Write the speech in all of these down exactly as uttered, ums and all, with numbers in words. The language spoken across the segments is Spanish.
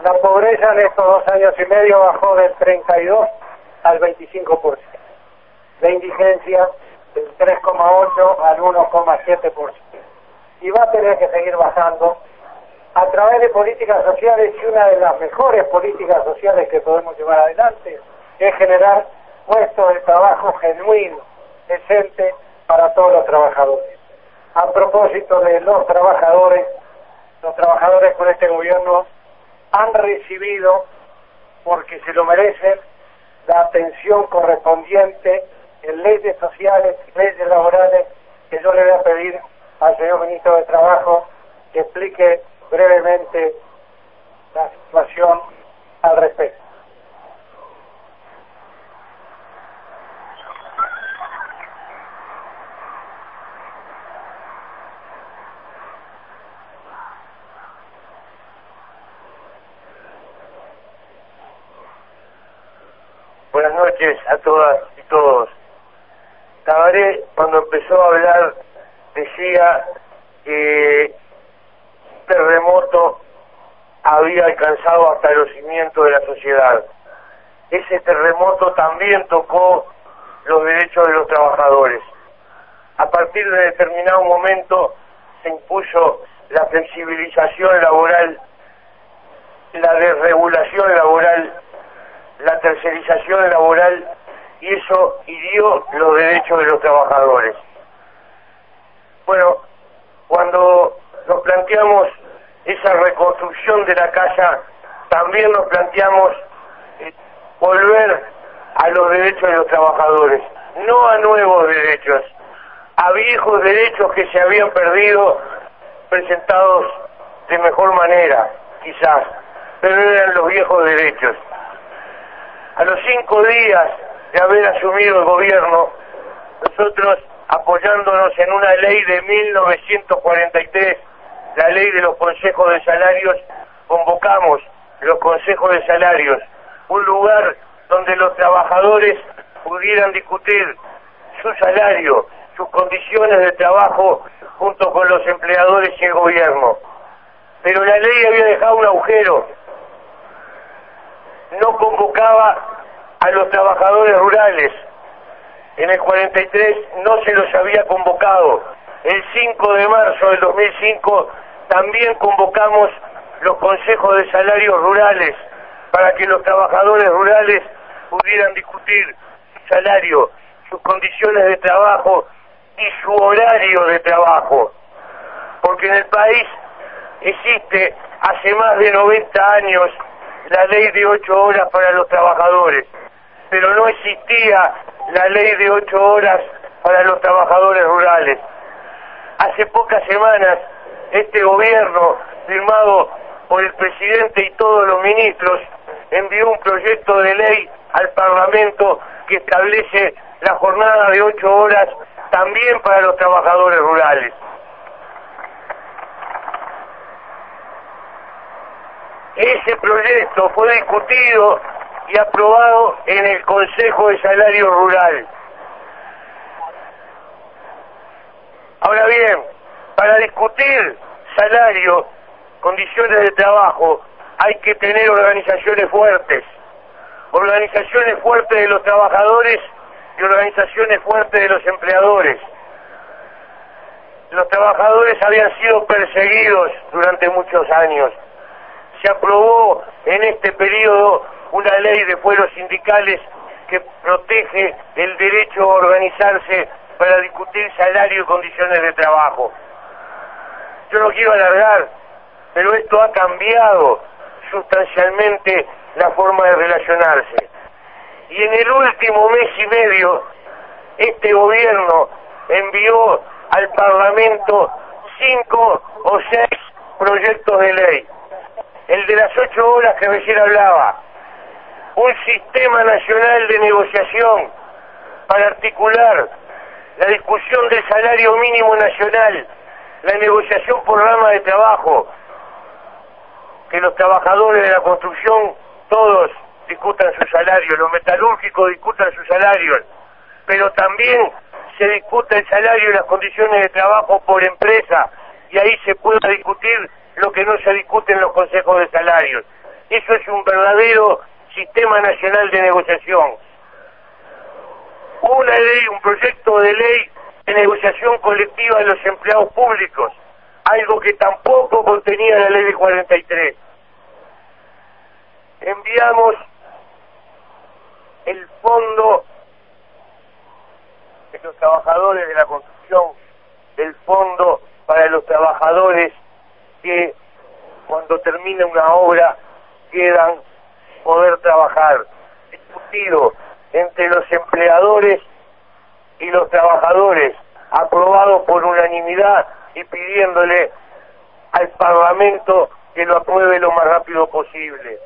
La pobreza en estos dos años y medio bajó del treinta y dos al veinticinco por ciento. La indigencia del tres coma ocho al uno coma siete por ciento. Y va a tener que seguir bajando a través de políticas sociales, y una de las mejores políticas sociales que podemos llevar adelante es generar puestos de trabajo genuinos, decentes para todos los trabajadores. A propósito de los trabajadores, los trabajadores con este gobierno han recibido, porque se lo merecen, la atención correspondiente en leyes sociales y leyes laborales, que yo le voy a pedir al señor ministro de Trabajo que explique brevemente la situación al respecto. Buenas noches a todas y todos. Tabaré, cuando empezó a hablar, decía que el terremoto había alcanzado hasta los cimientos de la sociedad. Ese terremoto también tocó los derechos de los trabajadores. A partir de determinado momento se impuso la flexibilización laboral, la desregulación laboral, la tercerización laboral, y eso hirió los derechos de los trabajadores. Bueno, cuando nos planteamos esa reconstrucción de la casa, también nos planteamos eh, volver a los derechos de los trabajadores, no a nuevos derechos, a viejos derechos que se habían perdido, presentados de mejor manera, quizás, pero eran los viejos derechos. A los cinco días de haber asumido el gobierno, nosotros, apoyándonos en una ley de mil novecientos cuarenta y tres, la ley de los consejos de salarios, convocamos los consejos de salarios, un lugar donde los trabajadores pudieran discutir su salario, sus condiciones de trabajo junto con los empleadores y el gobierno. Pero la ley había dejado un agujero. No convocaba a los trabajadores rurales. En el cuarenta y tres no se los había convocado. El cinco de marzo del dos mil cinco también convocamos los consejos de salarios rurales para que los trabajadores rurales pudieran discutir su salario, sus condiciones de trabajo y su horario de trabajo. Porque en el país existe hace más de noventa años la ley de ocho horas para los trabajadores, pero no existía la ley de ocho horas para los trabajadores rurales. Hace pocas semanas, este gobierno, firmado por el presidente y todos los ministros, envió un proyecto de ley al Parlamento que establece la jornada de ocho horas también para los trabajadores rurales. Ese proyecto fue discutido y aprobado en el Consejo de Salario Rural. Ahora bien, para discutir salario, condiciones de trabajo, hay que tener organizaciones fuertes, organizaciones fuertes de los trabajadores y organizaciones fuertes de los empleadores. Los trabajadores habían sido perseguidos durante muchos años. Se aprobó en este periodo una ley de fueros sindicales que protege el derecho a organizarse para discutir salario y condiciones de trabajo. Yo no quiero alargar, pero esto ha cambiado sustancialmente la forma de relacionarse. Y en el último mes y medio, este gobierno envió al Parlamento cinco o seis proyectos de ley. El de las ocho horas que recién hablaba, un sistema nacional de negociación para articular la discusión del salario mínimo nacional, la negociación por rama de trabajo, que los trabajadores de la construcción todos discutan su salario, los metalúrgicos discutan sus salarios, pero también se discuta el salario y las condiciones de trabajo por empresa, y ahí se pueda discutir lo que no se discute en los consejos de salarios. Eso es un verdadero sistema nacional de negociación. Una ley, un proyecto de ley de negociación colectiva de los empleados públicos, algo que tampoco contenía la ley de cuarenta y tres. Enviamos el fondo de los trabajadores de la construcción, el fondo para los trabajadores que cuando termina una obra quedan sin poder trabajar, discutido entre los empleadores y los trabajadores, aprobado por unanimidad y pidiéndole al Parlamento que lo apruebe lo más rápido posible.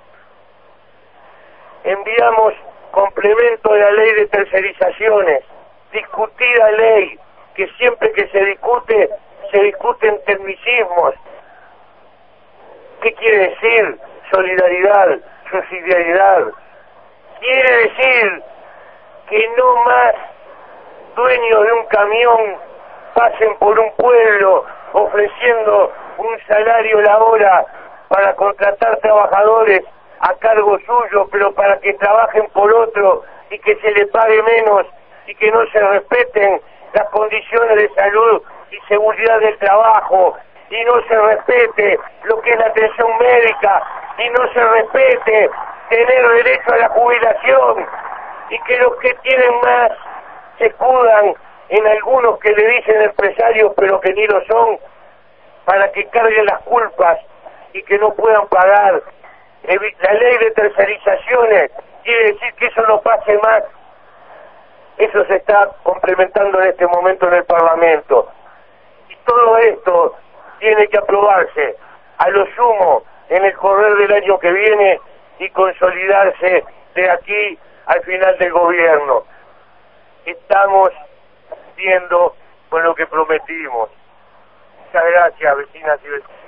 Enviamos complemento de la ley de tercerizaciones, discutida ley, que siempre que se discute, se discuten tecnicismos. ¿Qué quiere decir solidaridad, subsidiariedad? Quiere decir que no más dueños de un camión pasen por un pueblo ofreciendo un salario la hora para contratar trabajadores a cargo suyo, pero para que trabajen por otro y que se le pague menos y que no se respeten las condiciones de salud y seguridad del trabajo, y no se respete lo que es la atención médica, y no se respete tener derecho a la jubilación, y que los que tienen más se escudan en algunos que le dicen empresarios pero que ni lo son, para que carguen las culpas y que no puedan pagar. La ley de tercerizaciones quiere decir que eso no pase más. Eso se está complementando en este momento en el Parlamento. Y todo esto tiene que aprobarse a lo sumo en el correr del año que viene y consolidarse de aquí al final del gobierno. Estamos cumpliendo con lo que prometimos. Muchas gracias, vecinas y vecinos.